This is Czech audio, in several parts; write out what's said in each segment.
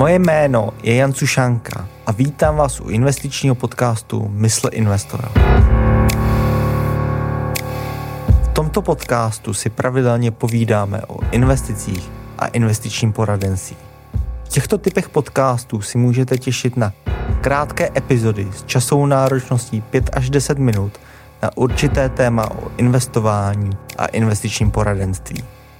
Moje jméno je Jan Sušanka a vítám vás u investičního podcastu Mysl investora. V tomto podcastu si pravidelně povídáme o investicích a investičním poradenství. V těchto typech podcastů si můžete těšit na krátké epizody s časovou náročností 5 až 10 minut na určité téma o investování a investičním poradenství.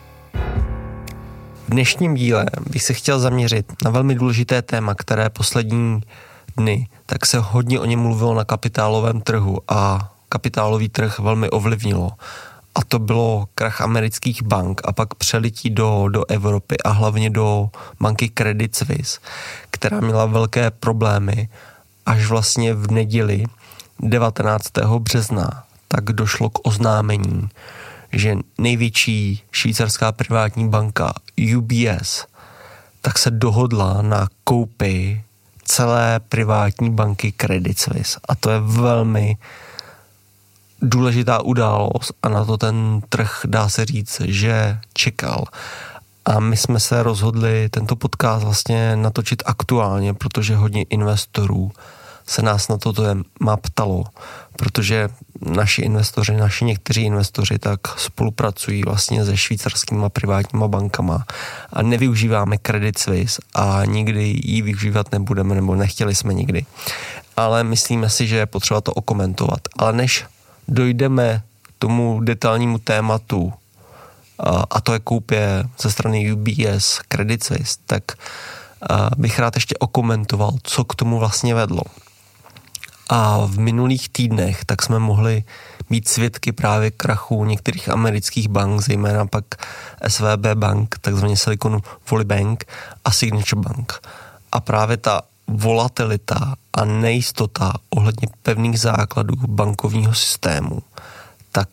V dnešním díle bych se chtěl zaměřit na velmi důležité téma, které poslední dny, tak se hodně o něm mluvilo na kapitálovém trhu a kapitálový trh velmi ovlivnilo. A to bylo krach amerických bank a pak přelití do Evropy a hlavně do banky Credit Suisse, která měla velké problémy. Až vlastně v neděli 19. března tak došlo k oznámení, že největší švýcarská privátní banka UBS tak se dohodla na koupi celé privátní banky Credit Suisse. A to je velmi důležitá událost a na to ten trh, dá se říct, že čekal. A my jsme se rozhodli tento podcast vlastně natočit aktuálně, protože hodně investorů se nás na toto téma ptalo, protože naši někteří investoři tak spolupracují vlastně se švýcarskýma privátníma bankama a nevyužíváme Credit Suisse a nikdy ji využívat nebudeme, nebo nechtěli jsme nikdy. Ale myslíme si, že je potřeba to okomentovat. Ale než dojdeme k tomu detailnímu tématu, a to je koupě ze strany UBS Credit Suisse, tak bych rád ještě okomentoval, co k tomu vlastně vedlo. A v minulých týdnech tak jsme mohli být svědky právě krachu některých amerických bank, zejména pak SVB Bank, takzvaně Silicon Valley Bank a Signature Bank. A právě ta volatilita a nejistota ohledně pevných základů bankovního systému tak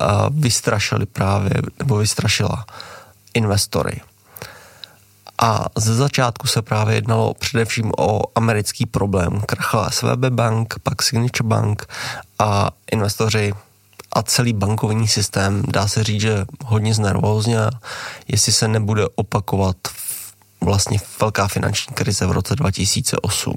vystrašila investory. A ze začátku se právě jednalo především o americký problém. Krachala SVB Bank, pak Signature Bank a investoři a celý bankovní systém, dá se říct, že hodně znervózněl, jestli se nebude opakovat vlastně velká finanční krize v roce 2008.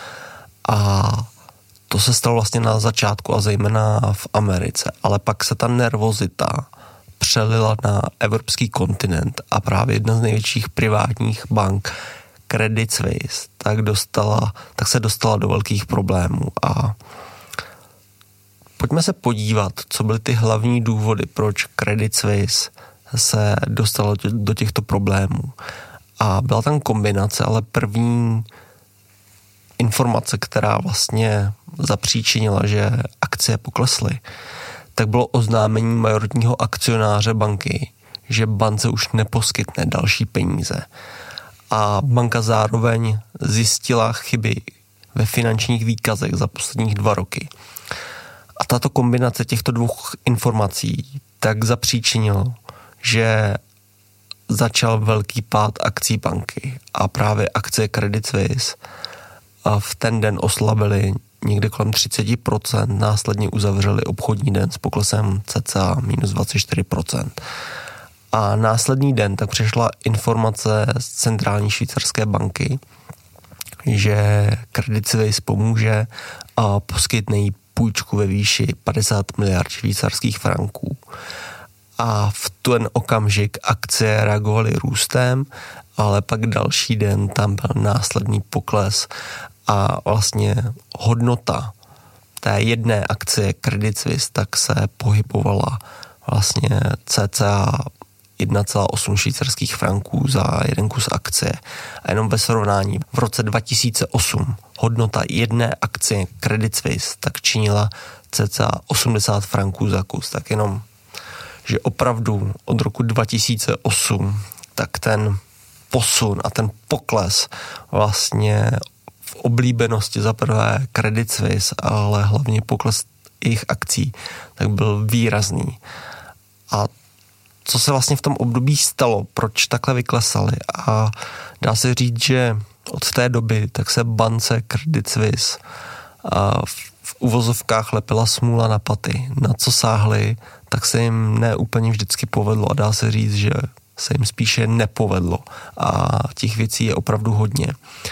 A to se stalo vlastně na začátku a zejména v Americe. Ale pak se ta nervozita přelila na evropský kontinent a právě jedna z největších privátních bank Credit Suisse tak se dostala do velkých problémů. A pojďme se podívat, co byly ty hlavní důvody, proč Credit Suisse se dostalo do těchto problémů. A byla tam kombinace, ale první informace, která vlastně zapříčinila, že akcie poklesly, tak bylo oznámení majoritního akcionáře banky, že bance už neposkytne další peníze. A banka zároveň zjistila chyby ve finančních výkazech za posledních 2 roky. A tato kombinace těchto 2 informací tak zapříčinilo, že začal velký pád akcí banky a právě akcie Credit Suisse v ten den oslabily někde kolem 30%, následně uzavřeli obchodní den s poklesem cca minus 24%. A následný den tak přišla informace z centrální švýcarské banky, že Credit Suisse pomůže a poskytne jí půjčku ve výši 50 miliard švýcarských franků. A v ten okamžik akcie reagovaly růstem, ale pak další den tam byl následný pokles a vlastně hodnota té jedné akcie Credit Suisse tak se pohybovala vlastně cca 1,8 švýcarských franků za jeden kus akcie. A jenom ve srovnání v roce 2008 hodnota jedné akcie Credit Suisse tak činila cca 80 franků za kus. Tak jenom, že opravdu od roku 2008 tak ten posun a ten pokles vlastně v oblíbenosti za prvé Credit Suisse, ale hlavně pokles jejich akcí, tak byl výrazný. A co se vlastně v tom období stalo, proč takhle vyklesaly? A dá se říct, že od té doby tak se bance Credit Suisse v uvozovkách lepila smůla na paty. Na co sáhli, tak se jim ne úplně vždycky povedlo a dá se říct, že se jim spíše nepovedlo a těch věcí je opravdu hodně.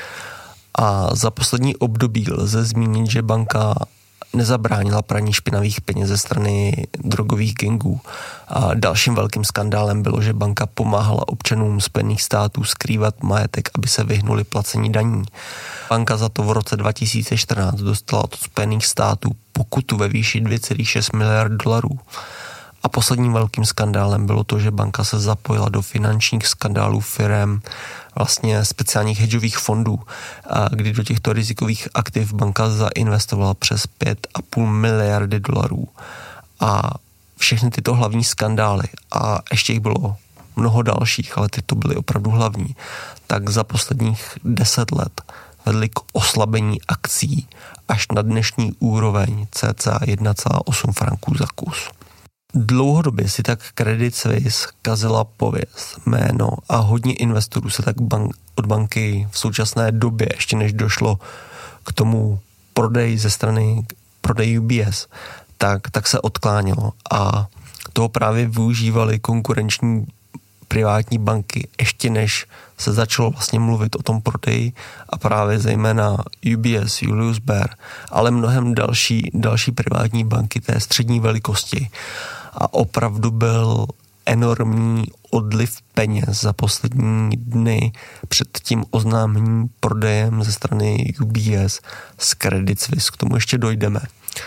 A za poslední období lze zmínit, že banka nezabránila praní špinavých peněz ze strany drogových gangů. A dalším velkým skandálem bylo, že banka pomáhala občanům Spojených států skrývat majetek, aby se vyhnuli placení daní. Banka za to v roce 2014 dostala od Spojených států pokutu ve výši 2,6 miliard dolarů. A posledním velkým skandálem bylo to, že banka se zapojila do finančních skandálů firem, vlastně speciálních hedžových fondů, kdy do těchto rizikových aktiv banka zainvestovala přes 5,5 miliardy dolarů. A všechny tyto hlavní skandály, a ještě jich bylo mnoho dalších, ale tyto byly opravdu hlavní, tak za posledních 10 let vedly k oslabení akcí až na dnešní úroveň cca 1,8 franků za kus. Dlouhodobě si tak Credit Suisse kazila pověst, jméno a hodně investorů se tak od banky v současné době, ještě než došlo k tomu prodeji ze strany prodej UBS, tak se odklánělo a toho právě využívali konkurenční privátní banky, ještě než se začalo vlastně mluvit o tom prodeji a právě zejména UBS, Julius Baer, ale mnohem další privátní banky té střední velikosti. A opravdu byl enormní odliv peněz za poslední dny před tím oznámením prodejem ze strany UBS z Credit Suisse. K tomu ještě dojdeme.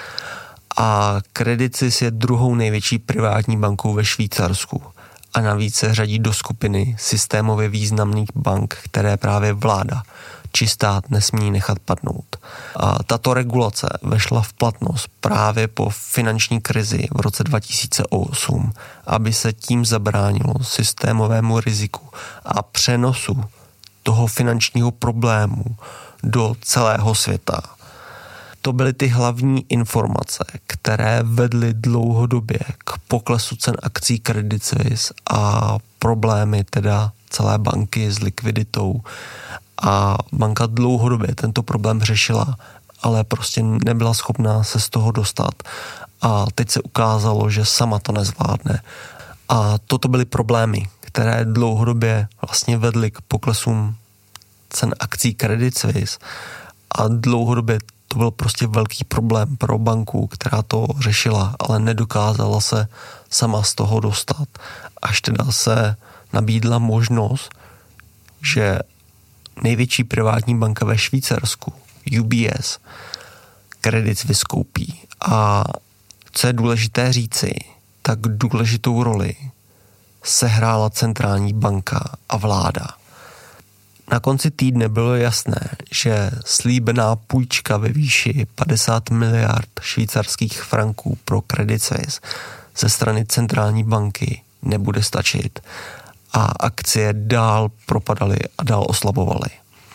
A Credit Suisse je druhou největší privátní bankou ve Švýcarsku a navíc se řadí do skupiny systémově významných bank, které právě vláda či stát nesmí nechat padnout. A tato regulace vešla v platnost právě po finanční krizi v roce 2008, aby se tím zabránilo systémovému riziku a přenosu toho finančního problému do celého světa. To byly ty hlavní informace, které vedly dlouhodobě k poklesu cen akcí Credit Suisse a problémy teda celé banky s likviditou. A banka dlouhodobě tento problém řešila, ale prostě nebyla schopná se z toho dostat. A teď se ukázalo, že sama to nezvládne. A toto byly problémy, které dlouhodobě vlastně vedly k poklesům cen akcí Credit Suisse. A dlouhodobě to byl prostě velký problém pro banku, která to řešila, ale nedokázala se sama z toho dostat. Až teda se nabídla možnost, že největší privátní banka ve Švýcarsku, UBS, Credit Suisse koupí. A co je důležité říci, tak důležitou roli sehrála centrální banka a vláda. Na konci týdne bylo jasné, že slíbená půjčka ve výši 50 miliard švýcarských franků pro Credit Suisse ze strany centrální banky nebude stačit a akcie dál propadaly a dál oslabovaly.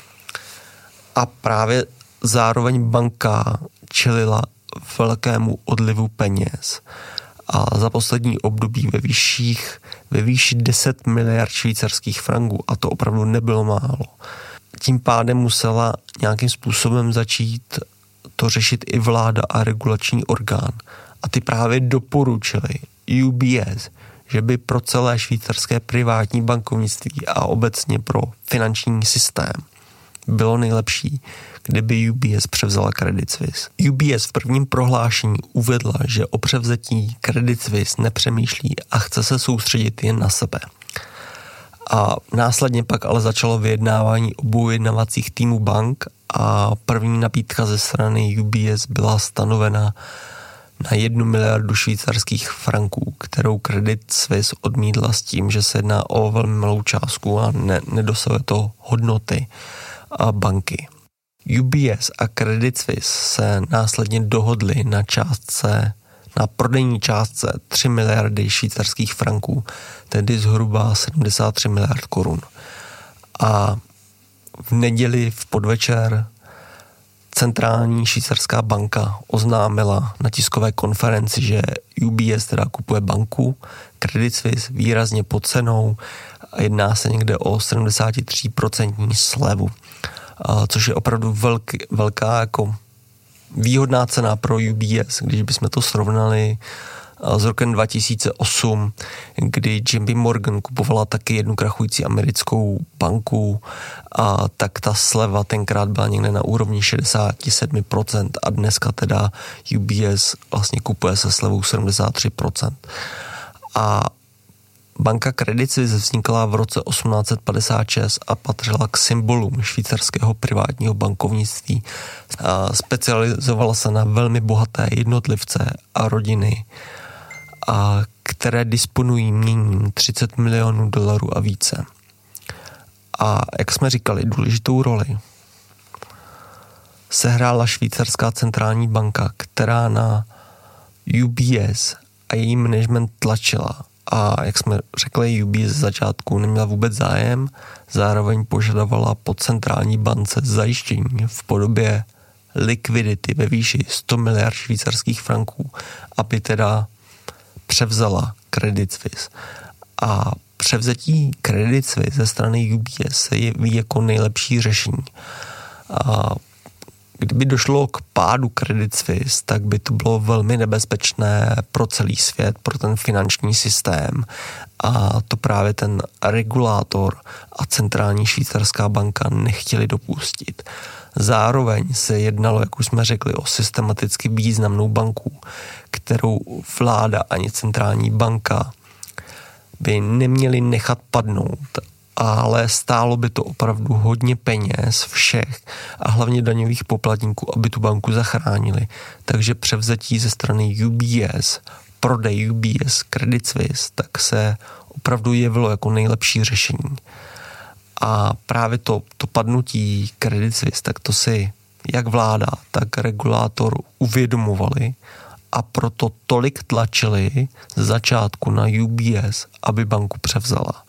A právě zároveň banka čelila velkému odlivu peněz a za poslední období ve výši 10 miliard švýcarských franků a to opravdu nebylo málo. Tím pádem musela nějakým způsobem začít to řešit i vláda a regulační orgán. A ty právě doporučili UBS, že by pro celé švýcarské privátní bankovnictví a obecně pro finanční systém bylo nejlepší, kdyby UBS převzala Credit Suisse. UBS v prvním prohlášení uvedla, že o převzetí Credit Suisse nepřemýšlí a chce se soustředit jen na sebe. A následně pak ale začalo vyjednávání obou vyjednávacích týmů bank a první nabídka ze strany UBS byla stanovena na 1 miliardu švýcarských franků, kterou Credit Suisse odmítla s tím, že se jedná o velmi malou částku a nedosahuje to hodnoty banky. UBS a Credit Suisse se následně dohodli na prodejní částce 3 miliardy švýcarských franků, tedy zhruba 73 miliard korun. A v neděli v podvečer centrální švýcarská banka oznámila na tiskové konferenci, že UBS teda kupuje banku, Credit Suisse výrazně pod cenou a jedná se někde o 73% slevu, což je opravdu velká jako výhodná cena pro UBS, když bychom to srovnali s rokem 2008, kdy JP Morgan kupovala taky jednu krachující americkou banku, a tak ta sleva tenkrát byla někde na úrovni 67% a dneska teda UBS vlastně kupuje se slevou 73%. A banka Credit Suisse vznikla v roce 1856 a patřila k symbolům švýcarského privátního bankovnictví. Specializovala se na velmi bohaté jednotlivce a rodiny, které disponují měním 30 milionů dolarů a více. A jak jsme říkali, důležitou roli sehrála švýcarská centrální banka, která na UBS a její management tlačila. A jak jsme řekli, UBS z začátku neměla vůbec zájem, zároveň požadovala po centrální bance zajištění v podobě likvidity ve výši 100 miliard švýcarských franků, aby teda převzala Credit Suisse. A převzetí Credit Suisse ze strany UBS se jeví jako nejlepší řešení. A kdyby došlo k pádu Credit Suisse, tak by to bylo velmi nebezpečné pro celý svět, pro ten finanční systém. A to právě ten regulátor a centrální švýcarská banka nechtěli dopustit. Zároveň se jednalo, jak už jsme řekli, o systematicky významnou banku, kterou vláda ani centrální banka by neměli nechat padnout, ale stálo by to opravdu hodně peněz všech a hlavně daňových poplatníků, aby tu banku zachránili. Takže převzetí ze strany UBS, prodej UBS Credit Suisse, tak se opravdu jevilo jako nejlepší řešení. A právě to padnutí Credit Suisse, tak to si jak vláda, tak regulátor uvědomovali a proto tolik tlačili z začátku na UBS, aby banku převzala.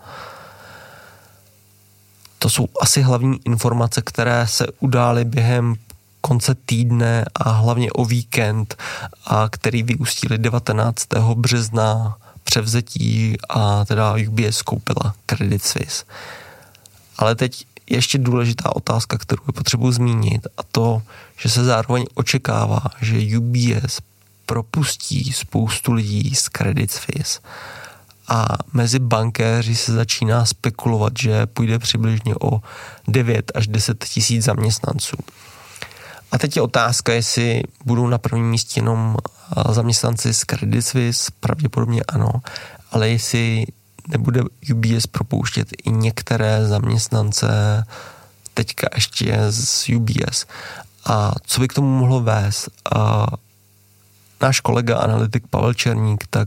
To jsou asi hlavní informace, které se udály během konce týdne a hlavně o víkend, a který vyústily 19. března převzetí a teda UBS koupila Credit Suisse. Ale teď ještě důležitá otázka, kterou je potřebuji zmínit, a to, že se zároveň očekává, že UBS propustí spoustu lidí z Credit Suisse. A mezi bankéři se začíná spekulovat, že půjde přibližně o 9 až 10 tisíc zaměstnanců. A teď je otázka, jestli budou na prvním místě jenom zaměstnanci z Credit Suisse, pravděpodobně ano, ale jestli nebude UBS propouštět i některé zaměstnance teďka ještě z UBS. A co by k tomu mohlo vést? Náš kolega, analytik Pavel Černík, tak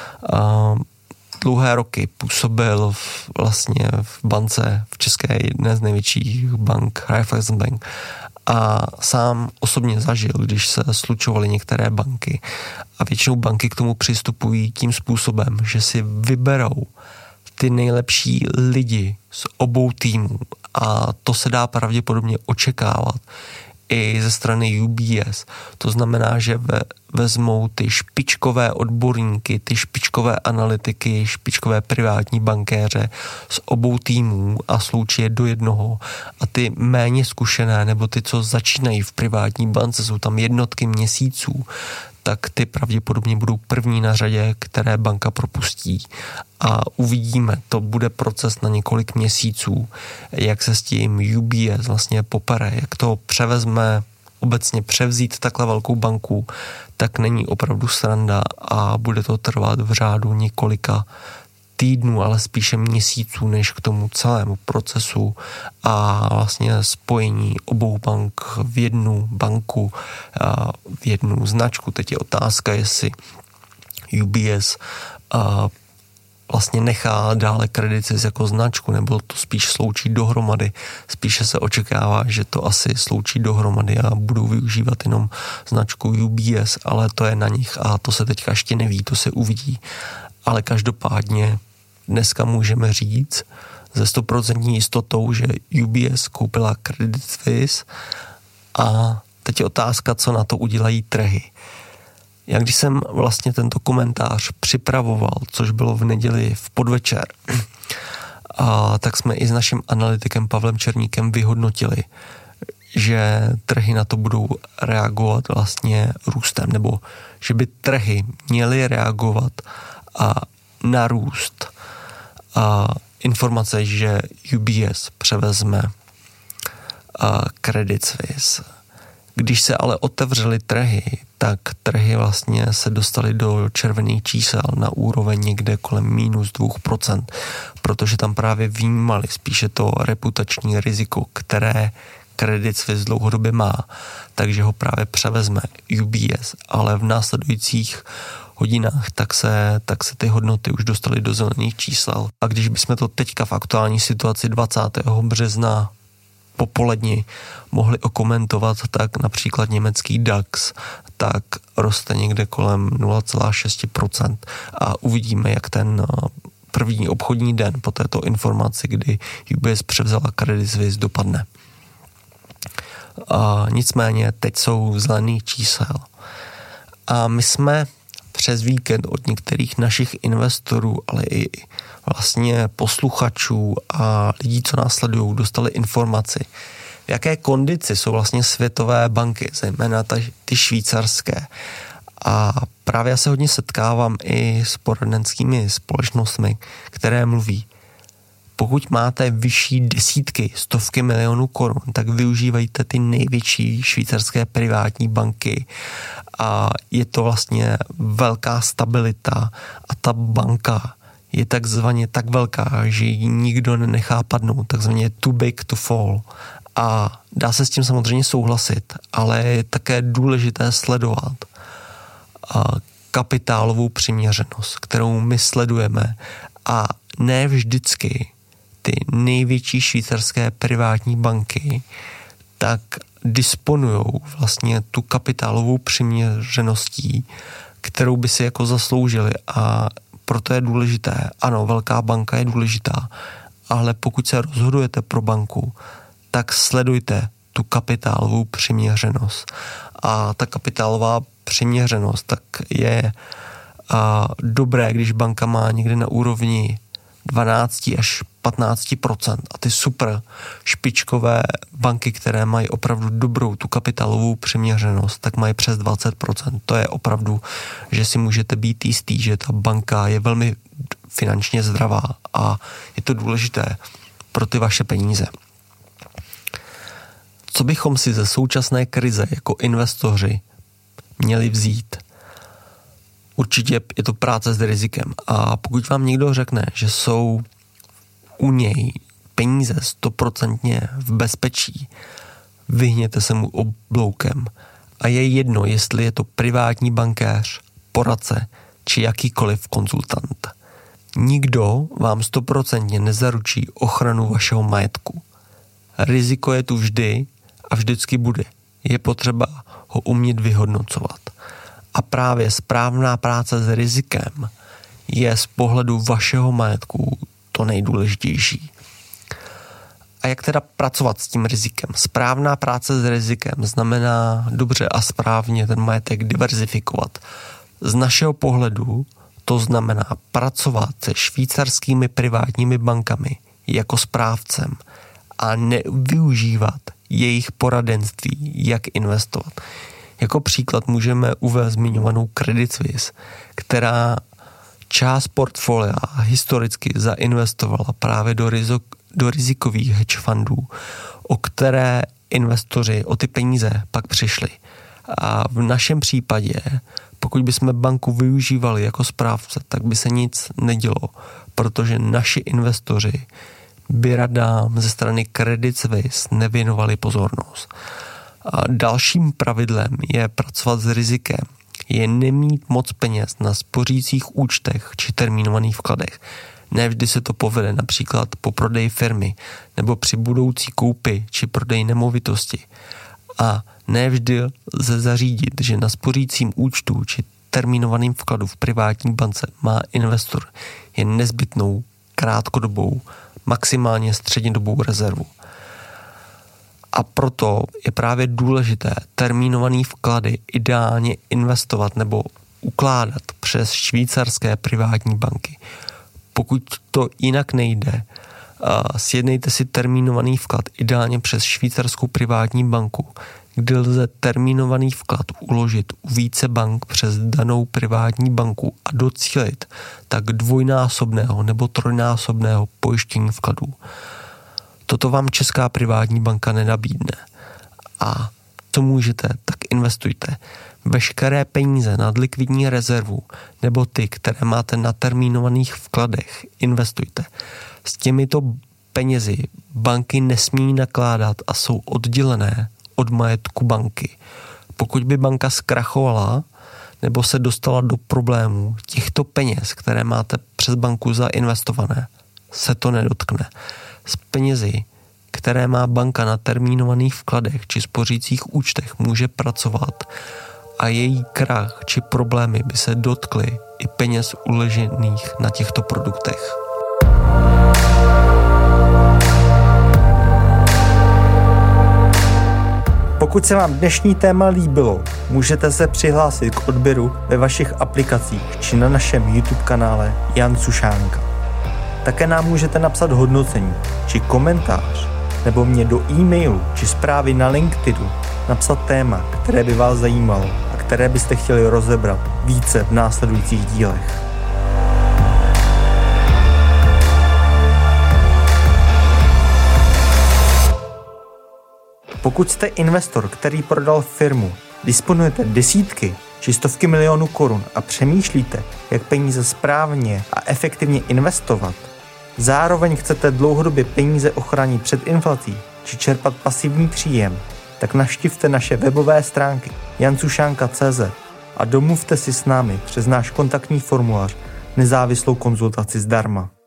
dlouhé roky působil vlastně v bance v České, jedné z největších bank, Raiffeisenbank, a sám osobně zažil, když se slučovaly některé banky, a většinou banky k tomu přistupují tím způsobem, že si vyberou ty nejlepší lidi z obou týmů, a to se dá pravděpodobně očekávat i ze strany UBS. To znamená, že vezmou ty špičkové odborníky, ty špičkové analytiky, špičkové privátní bankéře z obou týmů a sloučí je do jednoho. A ty méně zkušené, nebo ty, co začínají v privátní bance, jsou tam jednotky měsíců, tak ty pravděpodobně budou první na řadě, které banka propustí. A uvidíme, to bude proces na několik měsíců, jak se s tím UBS vlastně popere, jak to převezme. Obecně převzít takhle velkou banku, tak není opravdu sranda a bude to trvat v řádu několika týdnů, ale spíše měsíců, než k tomu celému procesu a vlastně spojení obou bank v jednu banku, v jednu značku. Teď je otázka, jestli UBS vlastně nechá dále Credit Suisse jako značku, nebo to spíš sloučí dohromady. Spíše se očekává, že to asi sloučí dohromady a budou využívat jenom značku UBS, ale to je na nich a to se teďka ještě neví, to se uvidí. Ale každopádně dneska můžeme říct ze 100% jistotou, že UBS koupila Credit Suisse, a teď je otázka, co na to udělají trhy. Já když jsem vlastně tento komentář připravoval, což bylo v neděli v podvečer, tak jsme i s naším analytikem Pavlem Černíkem vyhodnotili, že trhy na to budou reagovat vlastně růstem, nebo že by trhy měly reagovat a narůst a informace, že UBS převezme Credit Suisse. Když se ale otevřely trhy, tak trhy vlastně se dostaly do červených čísel na úroveň někde kolem -2%, protože tam právě vnímali spíše to reputační riziko, které Credit Suisse dlouhodobě má, takže ho právě převezme UBS, ale v následujících hodinách tak se ty hodnoty už dostaly do zelených čísel. A když bychom to teďka v aktuální situaci 20. března popoledni mohli okomentovat, tak například německý DAX tak roste někde kolem 0,6% a uvidíme, jak ten první obchodní den po této informaci, kdy UBS převzala Credit Suisse, dopadne. A nicméně teď jsou zelených čísel. A my jsme přes víkend od některých našich investorů, ale i vlastně posluchačů a lidí, co nás sledují, dostali informaci, v jaké kondici jsou vlastně světové banky, zejména ty švýcarské. A právě já se hodně setkávám i s poradenskými společnostmi, které mluví, pokud máte vyšší desítky, stovky milionů korun, tak využívejte ty největší švýcarské privátní banky a je to vlastně velká stabilita a ta banka je takzvaně tak velká, že ji nikdo nenechá padnout, takzvaně too big to fall. A dá se s tím samozřejmě souhlasit, ale je také důležité sledovat kapitálovou přiměřenost, kterou my sledujeme a ne vždycky ty největší švýcarské privátní banky tak disponují vlastně tu kapitálovou přiměřeností, kterou by si jako zasloužili a proto je důležité. Ano, velká banka je důležitá, ale pokud se rozhodujete pro banku, tak sledujte tu kapitálovou přiměřenost. A ta kapitálová přiměřenost tak je dobré, když banka má někde na úrovni 12 až 15% a ty super špičkové banky, které mají opravdu dobrou tu kapitálovou přiměřenost, tak mají přes 20%. To je opravdu, že si můžete být jistý, že ta banka je velmi finančně zdravá a je to důležité pro ty vaše peníze. Co bychom si ze současné krize jako investoři měli vzít? Určitě je to práce s rizikem a pokud vám někdo řekne, že jsou u něj peníze 100% v bezpečí, vyhněte se mu obloukem a je jedno, jestli je to privátní bankéř, poradce či jakýkoliv konzultant. Nikdo vám 100% nezaručí ochranu vašeho majetku. Riziko je tu vždy a vždycky bude. Je potřeba ho umět vyhodnocovat. A právě správná práce s rizikem je z pohledu vašeho majetku to nejdůležitější. A jak teda pracovat s tím rizikem? Správná práce s rizikem znamená dobře a správně ten majetek diverzifikovat. Z našeho pohledu to znamená pracovat se švýcarskými privátními bankami jako správcem a nevyužívat jejich poradenství, jak investovat. Jako příklad můžeme uvést zmiňovanou Credit Suisse, která část portfolia historicky zainvestovala právě do rizikových hedge fundů, o které investoři o ty peníze pak přišli. A v našem případě, pokud bychom banku využívali jako správce, tak by se nic nedělo, protože naši investoři by radám ze strany Credit Suisse nevěnovali pozornost. A dalším pravidlem je pracovat s rizikem. Je nemít moc peněz na spořících účtech či termínovaných vkladech. Nevždy se to povede například po prodeji firmy nebo při budoucí koupi či prodeji nemovitosti. A nevždy lze zařídit, že na spořícím účtu či termínovaným vkladu v privátní bance má investor jen nezbytnou krátkodobou, maximálně střednědobou rezervu. A proto je právě důležité termínované vklady ideálně investovat nebo ukládat přes švýcarské privátní banky. Pokud to jinak nejde, Sjednejte si termínovaný vklad ideálně přes švýcarskou privátní banku, kdy lze termínovaný vklad uložit u více bank přes danou privátní banku a docílit tak dvojnásobného nebo trojnásobného pojištění vkladů. Toto vám česká privátní banka nenabídne. A co můžete, tak investujte. Veškeré peníze nad likvidní rezervu nebo ty, které máte na termínovaných vkladech, investujte. S těmito penězi banky nesmí nakládat a jsou oddělené od majetku banky. Pokud by banka zkrachovala nebo se dostala do problémů, těchto peněz, které máte přes banku zainvestované, se to nedotkne. S penězi, které má banka na termínovaných vkladech či spořících účtech, může pracovat a její krach či problémy by se dotkly i peněz uložených na těchto produktech. Pokud se vám dnešní téma líbilo, můžete se přihlásit k odběru ve vašich aplikacích či na našem YouTube kanále Jan Sušánka. Také nám můžete napsat hodnocení či komentář nebo mě do e-mailu či zprávy na LinkedInu napsat téma, které by vás zajímalo a které byste chtěli rozebrat více v následujících dílech. Pokud jste investor, který prodal firmu, disponujete desítky či stovky milionů korun a přemýšlíte, jak peníze správně a efektivně investovat, zároveň chcete dlouhodobě peníze ochránit před inflací či čerpat pasivní příjem, tak navštivte naše webové stránky jansušanka.cz a domluvte si s námi přes náš kontaktní formulář nezávislou konzultaci zdarma.